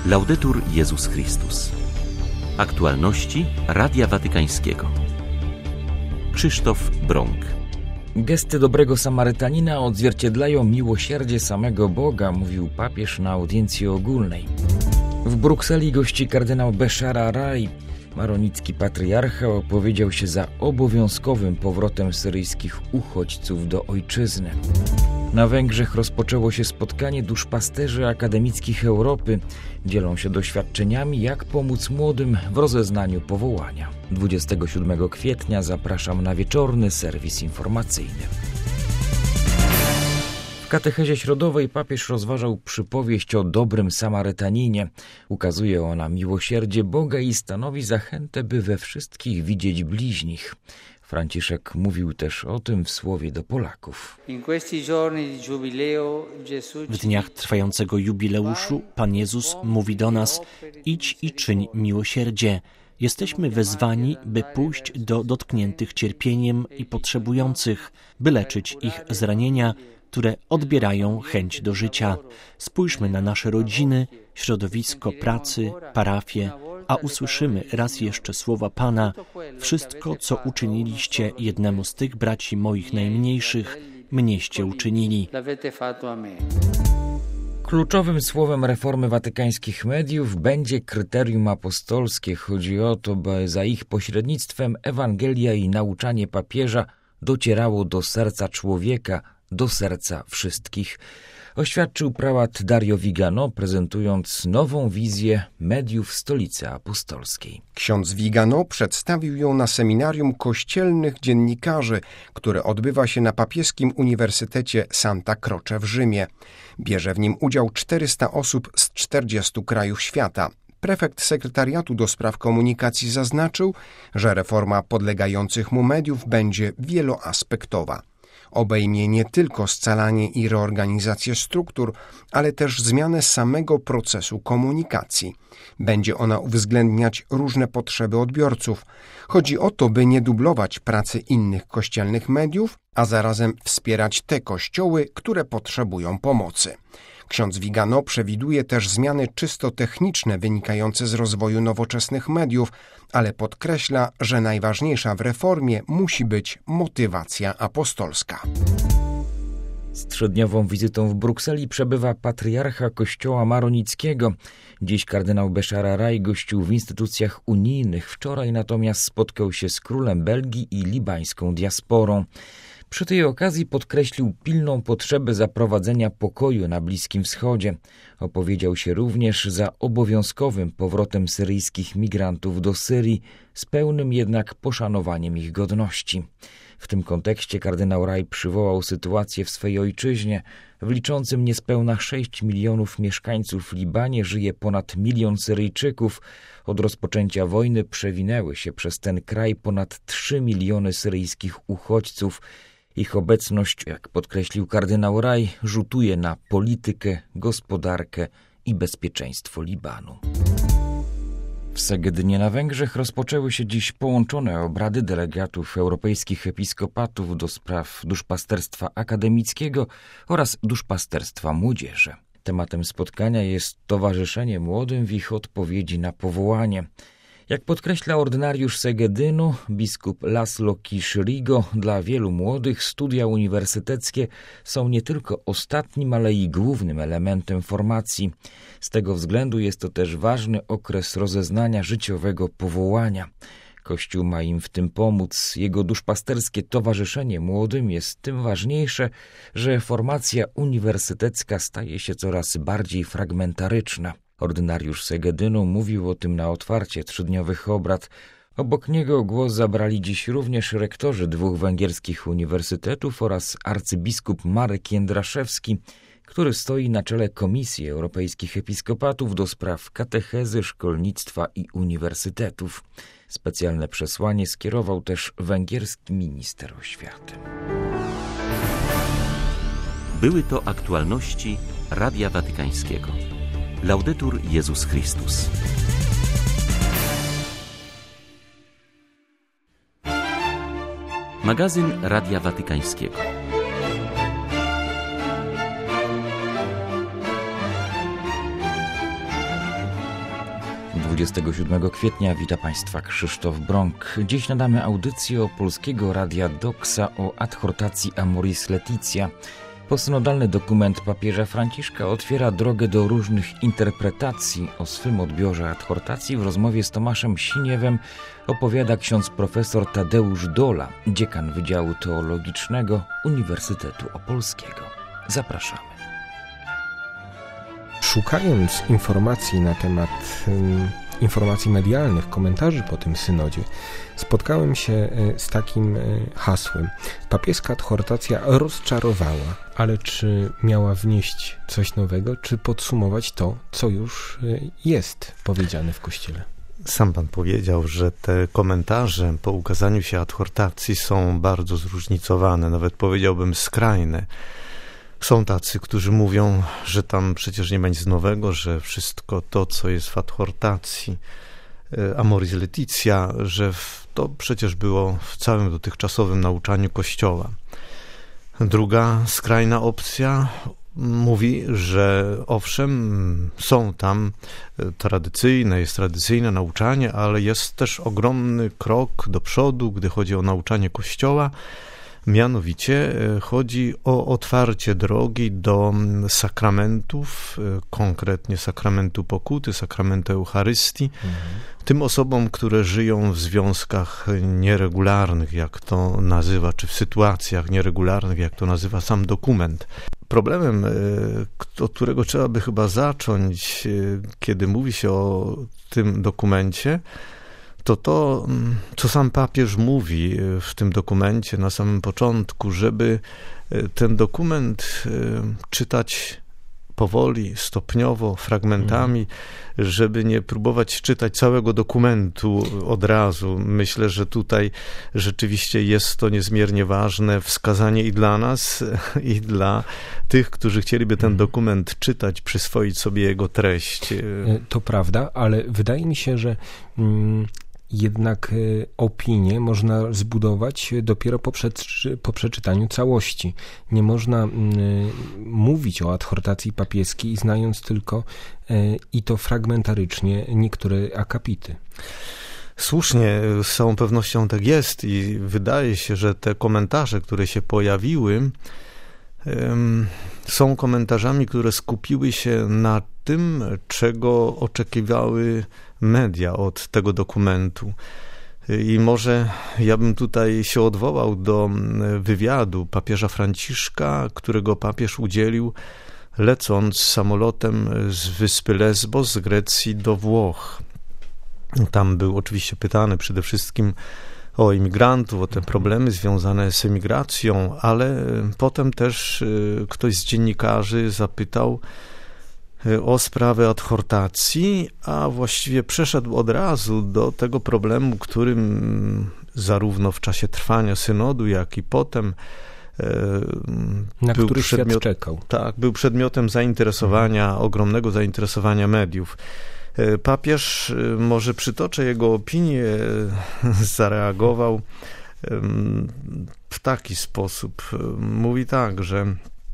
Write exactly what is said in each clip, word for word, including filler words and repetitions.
Laudetur Jezus Chrystus. Aktualności Radia Watykańskiego. Krzysztof Brąk. Gesty dobrego Samarytanina odzwierciedlają miłosierdzie samego Boga, mówił papież na audiencji ogólnej. W Brukseli gości kardynał Béchar Araï. Maronicki patriarcha opowiedział się za obowiązkowym powrotem syryjskich uchodźców do ojczyzny. Na Węgrzech rozpoczęło się spotkanie duszpasterzy akademickich Europy. Dzielą się doświadczeniami, jak pomóc młodym w rozeznaniu powołania. dwudziestego siódmego kwietnia zapraszam na wieczorny serwis informacyjny. W katechezie środowej papież rozważał przypowieść o dobrym Samarytaninie. Ukazuje ona miłosierdzie Boga i stanowi zachętę, by we wszystkich widzieć bliźnich. Franciszek mówił też o tym w słowie do Polaków. W dniach trwającego jubileuszu Pan Jezus mówi do nas: idź i czyń miłosierdzie. Jesteśmy wezwani, by pójść do dotkniętych cierpieniem i potrzebujących, by leczyć ich zranienia, które odbierają chęć do życia. Spójrzmy na nasze rodziny, środowisko pracy, parafie, a usłyszymy raz jeszcze słowa Pana: wszystko, co uczyniliście jednemu z tych braci moich najmniejszych, mnieście uczynili. Kluczowym słowem reformy watykańskich mediów będzie kryterium apostolskie. Chodzi o to, by za ich pośrednictwem Ewangelia i nauczanie papieża docierało do serca człowieka, do serca wszystkich. Oświadczył prałat Dario Vigano, prezentując nową wizję mediów Stolicy Apostolskiej. Ksiądz Vigano przedstawił ją na seminarium kościelnych dziennikarzy, które odbywa się na papieskim Uniwersytecie Santa Croce w Rzymie. Bierze w nim udział czterysta osób z czterdziestu krajów świata. Prefekt sekretariatu do spraw komunikacji zaznaczył, że reforma podlegających mu mediów będzie wieloaspektowa. Obejmie nie tylko scalanie i reorganizację struktur, ale też zmianę samego procesu komunikacji. Będzie ona uwzględniać różne potrzeby odbiorców. Chodzi o to, by nie dublować pracy innych kościelnych mediów, a zarazem wspierać te kościoły, które potrzebują pomocy. Ksiądz Vigano przewiduje też zmiany czysto techniczne wynikające z rozwoju nowoczesnych mediów, ale podkreśla, że najważniejsza w reformie musi być motywacja apostolska. Z trzydniową wizytą w Brukseli przebywa patriarcha kościoła maronickiego. Dziś kardynał Béchar Araï gościł w instytucjach unijnych. Wczoraj natomiast spotkał się z królem Belgii i libańską diasporą. Przy tej okazji podkreślił pilną potrzebę zaprowadzenia pokoju na Bliskim Wschodzie. Opowiedział się również za obowiązkowym powrotem syryjskich migrantów do Syrii, z pełnym jednak poszanowaniem ich godności. W tym kontekście kardynał Raj przywołał sytuację w swej ojczyźnie. W liczącym niespełna sześć milionów mieszkańców Libanie żyje ponad milion Syryjczyków. Od rozpoczęcia wojny przewinęły się przez ten kraj ponad trzy miliony syryjskich uchodźców. Ich obecność, jak podkreślił kardynał Raj, rzutuje na politykę, gospodarkę i bezpieczeństwo Libanu. W Segedynie na Węgrzech rozpoczęły się dziś połączone obrady delegatów europejskich episkopatów do spraw duszpasterstwa akademickiego oraz duszpasterstwa młodzieży. Tematem spotkania jest towarzyszenie młodym w ich odpowiedzi na powołanie. Jak podkreśla ordynariusz Segedynu, biskup Laszlo Kisz-Rigo, dla wielu młodych studia uniwersyteckie są nie tylko ostatnim, ale i głównym elementem formacji. Z tego względu jest to też ważny okres rozeznania życiowego powołania. Kościół ma im w tym pomóc. Jego duszpasterskie towarzyszenie młodym jest tym ważniejsze, że formacja uniwersytecka staje się coraz bardziej fragmentaryczna. Ordynariusz Segedynu mówił o tym na otwarcie trzydniowych obrad. Obok niego głos zabrali dziś również rektorzy dwóch węgierskich uniwersytetów oraz arcybiskup Marek Jędraszewski, który stoi na czele Komisji Europejskich Episkopatów do spraw katechezy, szkolnictwa i uniwersytetów. Specjalne przesłanie skierował też węgierski minister oświaty. Były to aktualności Radia Watykańskiego. Laudetur Jezus Chrystus. Magazyn Radia Watykańskiego. dwudziestego siódmego kwietnia wita Państwa Krzysztof Brąk. Dziś nadamy audycję o Polskiego Radia Doxa o adhortacji Amoris Laetitia. Posynodalny dokument papieża Franciszka otwiera drogę do różnych interpretacji. O swym odbiorze adhortacji w rozmowie z Tomaszem Siniewem opowiada ksiądz profesor Tadeusz Dola, dziekan Wydziału Teologicznego Uniwersytetu Opolskiego. Zapraszamy. Szukając informacji na temat um, informacji medialnych, komentarzy po tym synodzie, spotkałem się z takim hasłem. Papieska adhortacja rozczarowała, ale czy miała wnieść coś nowego, czy podsumować to, co już jest powiedziane w Kościele? Sam pan powiedział, że te komentarze po ukazaniu się adhortacji są bardzo zróżnicowane, nawet powiedziałbym skrajne. Są tacy, którzy mówią, że tam przecież nie ma nic nowego, że wszystko to, co jest w adhortacji Amoris Laetitia, że to przecież było w całym dotychczasowym nauczaniu Kościoła. Druga skrajna opcja mówi, że owszem, są tam tradycyjne, jest tradycyjne nauczanie, ale jest też ogromny krok do przodu, gdy chodzi o nauczanie Kościoła. Mianowicie chodzi o otwarcie drogi do sakramentów, konkretnie sakramentu pokuty, sakramentu Eucharystii, mhm. tym osobom, które żyją w związkach nieregularnych, jak to nazywa, czy w sytuacjach nieregularnych, jak to nazywa sam dokument. Problemem, od którego trzeba by chyba zacząć, kiedy mówi się o tym dokumencie, to to, co sam papież mówi w tym dokumencie na samym początku, żeby ten dokument czytać powoli, stopniowo, fragmentami, mm. żeby nie próbować czytać całego dokumentu od razu. Myślę, że tutaj rzeczywiście jest to niezmiernie ważne wskazanie i dla nas, i dla tych, którzy chcieliby ten dokument czytać, przyswoić sobie jego treść. To prawda, ale wydaje mi się, że mm, jednak opinię można zbudować dopiero po, przeczy, po przeczytaniu całości. Nie można y, mówić o adhortacji papieskiej, znając tylko y, i to fragmentarycznie niektóre akapity. Słusznie, z całą pewnością tak jest i wydaje się, że te komentarze, które się pojawiły, ym, są komentarzami, które skupiły się na tym, czego oczekiwały media od tego dokumentu. I może ja bym tutaj się odwołał do wywiadu papieża Franciszka, którego papież udzielił lecąc samolotem z wyspy Lesbos z Grecji do Włoch. Tam był oczywiście pytany przede wszystkim o imigrantów, o te problemy związane z emigracją, ale potem też ktoś z dziennikarzy zapytał o sprawę adhortacji, a właściwie przeszedł od razu do tego problemu, którym zarówno w czasie trwania synodu, jak i potem na był który przedmiot, świat czekał. Tak, był przedmiotem zainteresowania, mhm. ogromnego zainteresowania mediów. Papież, może przytoczę jego opinię, zareagował w taki sposób. Mówi tak, że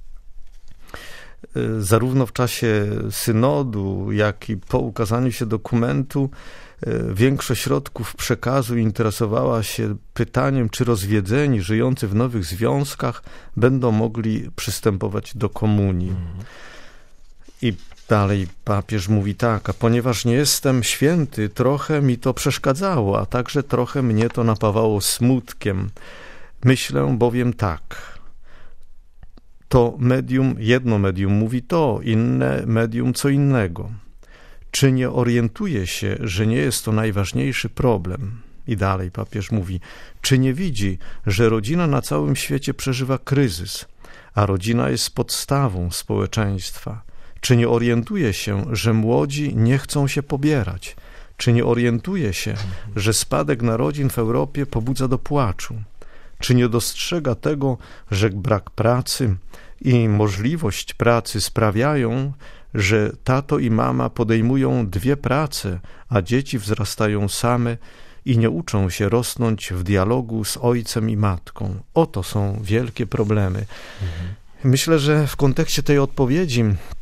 zarówno w czasie synodu, jak i po ukazaniu się dokumentu większość środków przekazu interesowała się pytaniem, czy rozwiedzeni, żyjący w nowych związkach będą mogli przystępować do komunii. Mhm. I dalej papież mówi tak, a ponieważ nie jestem święty, trochę mi to przeszkadzało, a także trochę mnie to napawało smutkiem. Myślę bowiem tak, to medium, jedno medium mówi to, inne medium co innego. Czy nie orientuje się, że nie jest to najważniejszy problem? I dalej papież mówi, czy nie widzi, że rodzina na całym świecie przeżywa kryzys, a rodzina jest podstawą społeczeństwa? Czy nie orientuje się, że młodzi nie chcą się pobierać? Czy nie orientuje się, że spadek narodzin w Europie pobudza do płaczu? Czy nie dostrzega tego, że brak pracy i możliwość pracy sprawiają, że tato i mama podejmują dwie prace, a dzieci wzrastają same i nie uczą się rosnąć w dialogu z ojcem i matką? Oto są wielkie problemy. Mhm. Myślę, że w kontekście tej odpowiedzi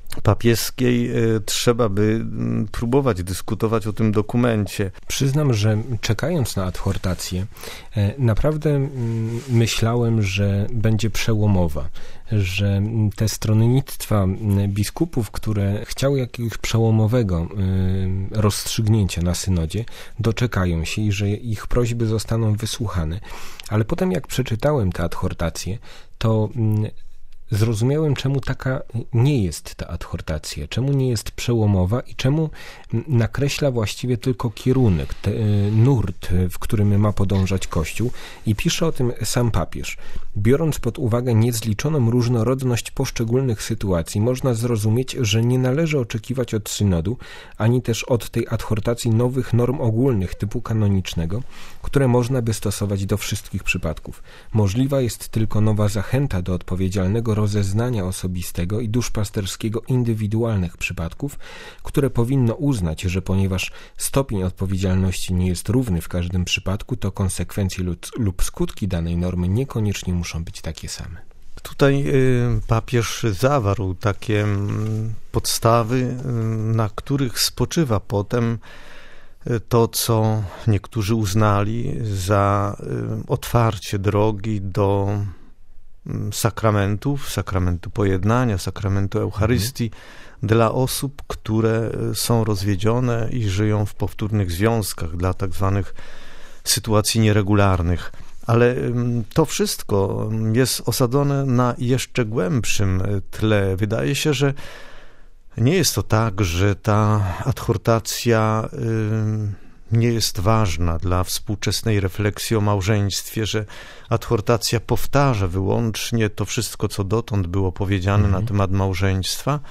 papieskiej trzeba by próbować dyskutować o tym dokumencie. Przyznam, że czekając na adhortację, naprawdę myślałem, że będzie przełomowa, że te stronnictwa biskupów, które chciały jakiegoś przełomowego rozstrzygnięcia na synodzie, doczekają się i że ich prośby zostaną wysłuchane. Ale potem jak przeczytałem tę adhortację, to zrozumiałem, czemu taka nie jest ta adhortacja, czemu nie jest przełomowa i czemu nakreśla właściwie tylko kierunek, te, nurt, w którym ma podążać Kościół, i pisze o tym sam papież. Biorąc pod uwagę niezliczoną różnorodność poszczególnych sytuacji, można zrozumieć, że nie należy oczekiwać od synodu, ani też od tej adhortacji nowych norm ogólnych typu kanonicznego, które można by stosować do wszystkich przypadków. Możliwa jest tylko nowa zachęta do odpowiedzialnego rozeznania osobistego i duszpasterskiego indywidualnych przypadków, które powinno uznać, że ponieważ stopień odpowiedzialności nie jest równy w każdym przypadku, to konsekwencje lub, lub skutki danej normy niekoniecznie muszą być takie same. Tutaj papież zawarł takie podstawy, na których spoczywa potem to, co niektórzy uznali za otwarcie drogi do sakramentów, sakramentu pojednania, sakramentu Eucharystii mhm. dla osób, które są rozwiedzione i żyją w powtórnych związkach, dla tak zwanych sytuacji nieregularnych. Ale to wszystko jest osadzone na jeszcze głębszym tle. Wydaje się, że nie jest to tak, że ta adhortacja nie jest ważna dla współczesnej refleksji o małżeństwie, że adhortacja powtarza wyłącznie to wszystko, co dotąd było powiedziane mhm. na temat małżeństwa,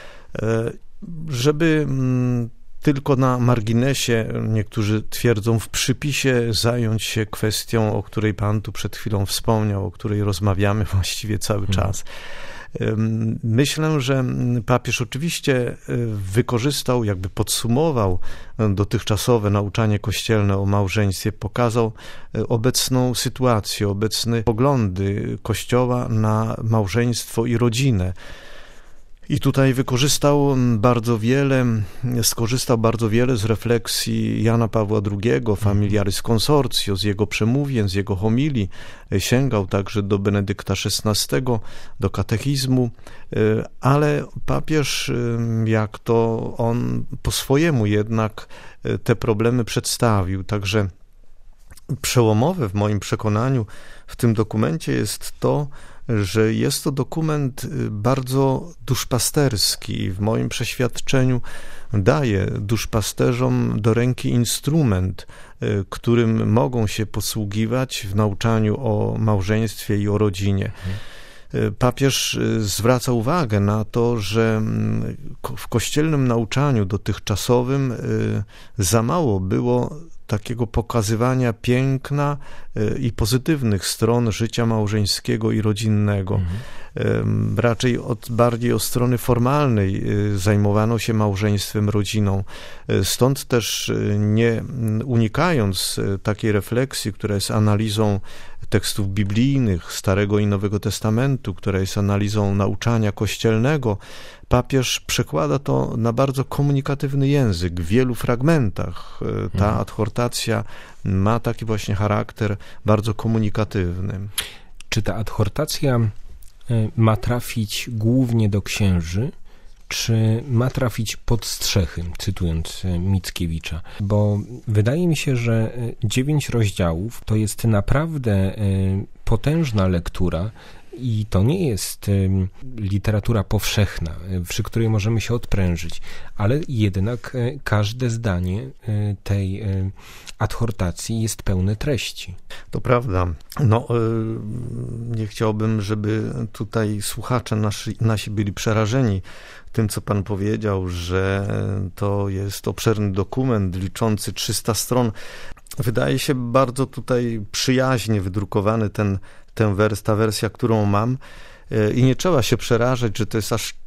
żeby tylko na marginesie, niektórzy twierdzą, w przypisie zająć się kwestią, o której Pan tu przed chwilą wspomniał, o której rozmawiamy właściwie cały mhm. czas. Myślę, że papież oczywiście wykorzystał, jakby podsumował dotychczasowe nauczanie kościelne o małżeństwie, pokazał obecną sytuację, obecne poglądy Kościoła na małżeństwo i rodzinę. I tutaj wykorzystał bardzo wiele, skorzystał bardzo wiele z refleksji Jana Pawła drugiego, Familiaris Consortio, z jego przemówień, z jego homilii. Sięgał także do Benedykta szesnastego, do katechizmu, ale papież, jak to on po swojemu jednak te problemy przedstawił. Także przełomowe w moim przekonaniu w tym dokumencie jest to, że jest to dokument bardzo duszpasterski i w moim przeświadczeniu daje duszpasterzom do ręki instrument, którym mogą się posługiwać w nauczaniu o małżeństwie i o rodzinie. Papież zwraca uwagę na to, że w kościelnym nauczaniu dotychczasowym za mało było takiego pokazywania piękna i pozytywnych stron życia małżeńskiego i rodzinnego. Mhm. Raczej od, bardziej od strony formalnej zajmowano się małżeństwem, rodziną. Stąd też, nie unikając takiej refleksji, która jest analizą tekstów biblijnych, Starego i Nowego Testamentu, która jest analizą nauczania kościelnego, papież przekłada to na bardzo komunikatywny język. W wielu fragmentach ta mhm. adhortacja ma taki właśnie charakter bardzo komunikatywny. Czy ta adhortacja ma trafić głównie do księży, czy ma trafić pod strzechy, cytując Mickiewicza? Bo wydaje mi się, że dziewięć rozdziałów to jest naprawdę potężna lektura i to nie jest literatura powszechna, przy której możemy się odprężyć, ale jednak każde zdanie tej adhortacji jest pełne treści. To prawda. No, nie chciałbym, żeby tutaj słuchacze nasi, nasi byli przerażeni tym, co pan powiedział, że to jest obszerny dokument liczący trzysta stron. Wydaje się bardzo tutaj przyjaźnie wydrukowany ten, ten wers, ta wersja, którą mam, i nie trzeba się przerażać, że to jest aż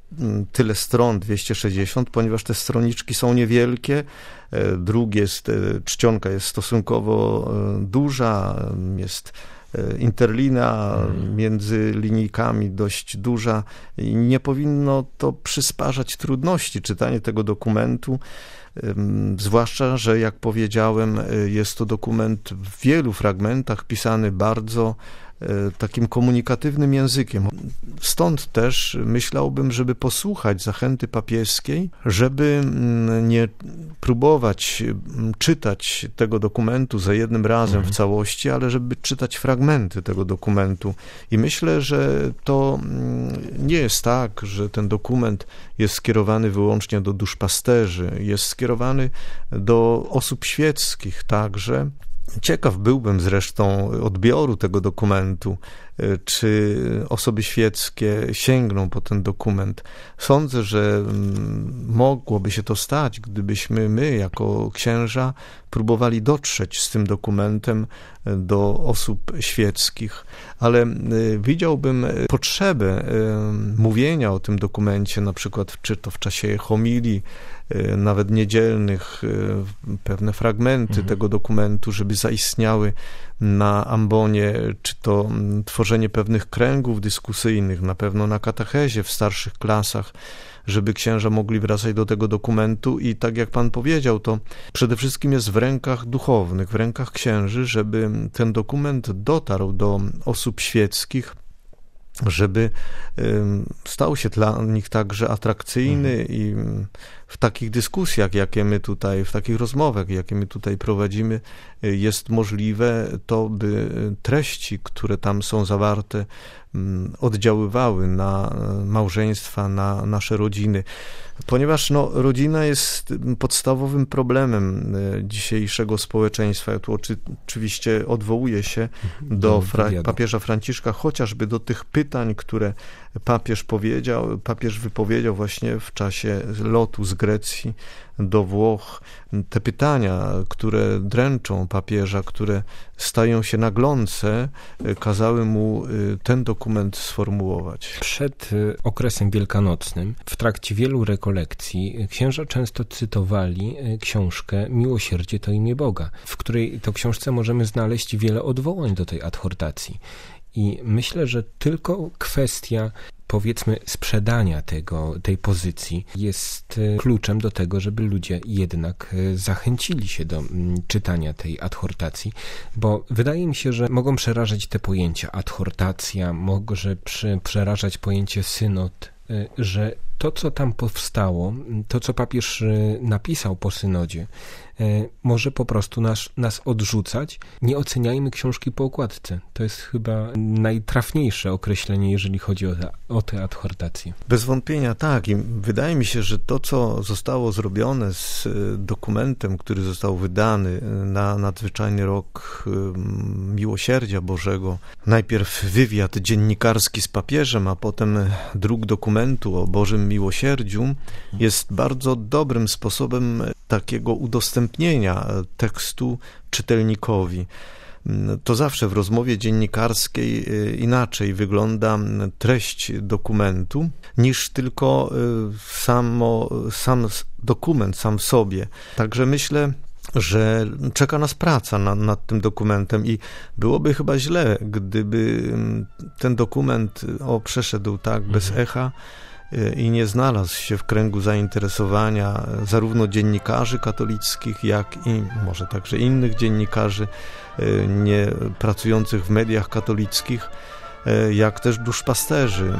tyle stron, dwieście sześćdziesiąt, ponieważ te stroniczki są niewielkie. Druk jest, czcionka jest stosunkowo duża, jest interlina między linijkami dość duża i nie powinno to przysparzać trudności czytanie tego dokumentu, zwłaszcza, że jak powiedziałem, jest to dokument w wielu fragmentach pisany bardzo takim komunikatywnym językiem. Stąd też myślałbym, żeby posłuchać zachęty papieskiej, żeby nie próbować czytać tego dokumentu za jednym razem w całości, ale żeby czytać fragmenty tego dokumentu. I myślę, że to nie jest tak, że ten dokument jest skierowany wyłącznie do duszpasterzy, jest skierowany do osób świeckich także. Ciekaw byłbym zresztą odbioru tego dokumentu, czy osoby świeckie sięgną po ten dokument. Sądzę, że mogłoby się to stać, gdybyśmy my, jako księża, próbowali dotrzeć z tym dokumentem do osób świeckich, ale widziałbym potrzebę mówienia o tym dokumencie, na przykład czy to w czasie homilii, nawet niedzielnych, pewne fragmenty mhm. tego dokumentu, żeby zaistniały na ambonie, czy to tworzenie pewnych kręgów dyskusyjnych, na pewno na katechezie w starszych klasach, żeby księża mogli wracać do tego dokumentu i tak jak pan powiedział, to przede wszystkim jest w rękach duchownych, w rękach księży, żeby ten dokument dotarł do osób świeckich, żeby stał się dla nich także atrakcyjny mhm. i w takich dyskusjach, jakie my tutaj, w takich rozmowach, jakie my tutaj prowadzimy, jest możliwe to, by treści, które tam są zawarte, oddziaływały na małżeństwa, na nasze rodziny. Ponieważ no, rodzina jest podstawowym problemem dzisiejszego społeczeństwa. Ja tu oczy, oczywiście odwołuję się do fra, papieża Franciszka, chociażby do tych pytań, które papież powiedział, papież wypowiedział właśnie w czasie lotu z Grecji do Włoch. Te pytania, które dręczą papieża, które stają się naglące, kazały mu ten dokument sformułować. Przed okresem wielkanocnym, w trakcie wielu rekolekcji, księża często cytowali książkę Miłosierdzie to imię Boga, w której to książce możemy znaleźć wiele odwołań do tej adhortacji. I myślę, że tylko kwestia, powiedzmy, sprzedania tego, tej pozycji jest kluczem do tego, żeby ludzie jednak zachęcili się do czytania tej adhortacji, bo wydaje mi się, że mogą przerażać te pojęcia adhortacja, może przerażać pojęcie synod, że to, co tam powstało, to, co papież napisał po synodzie, może po prostu nas, nas odrzucać. Nie oceniajmy książki po okładce. To jest chyba najtrafniejsze określenie, jeżeli chodzi o, te, o tę adhortację. Bez wątpienia tak. I wydaje mi się, że to, co zostało zrobione z dokumentem, który został wydany na nadzwyczajny rok Miłosierdzia Bożego, najpierw wywiad dziennikarski z papieżem, a potem druk dokumentu o Bożym Miłosierdziu, jest bardzo dobrym sposobem takiego udostępnienia tekstu czytelnikowi. To zawsze w rozmowie dziennikarskiej inaczej wygląda treść dokumentu niż tylko samo, sam dokument sam w sobie. Także myślę, że czeka nas praca nad, nad tym dokumentem i byłoby chyba źle, gdyby ten dokument o, przeszedł tak bez echa i nie znalazł się w kręgu zainteresowania zarówno dziennikarzy katolickich, jak i może także innych dziennikarzy nie pracujących w mediach katolickich, jak też duszpasterzy.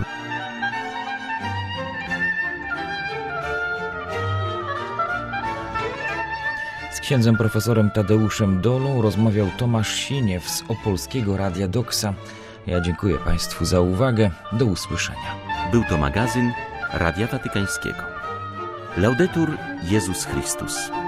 Z księdzem profesorem Tadeuszem Dolą rozmawiał Tomasz Sieniew z Opolskiego Radia Doksa. Ja dziękuję Państwu za uwagę. Do usłyszenia. Był to magazyn Radia Watykańskiego. Laudetur Jezus Chrystus.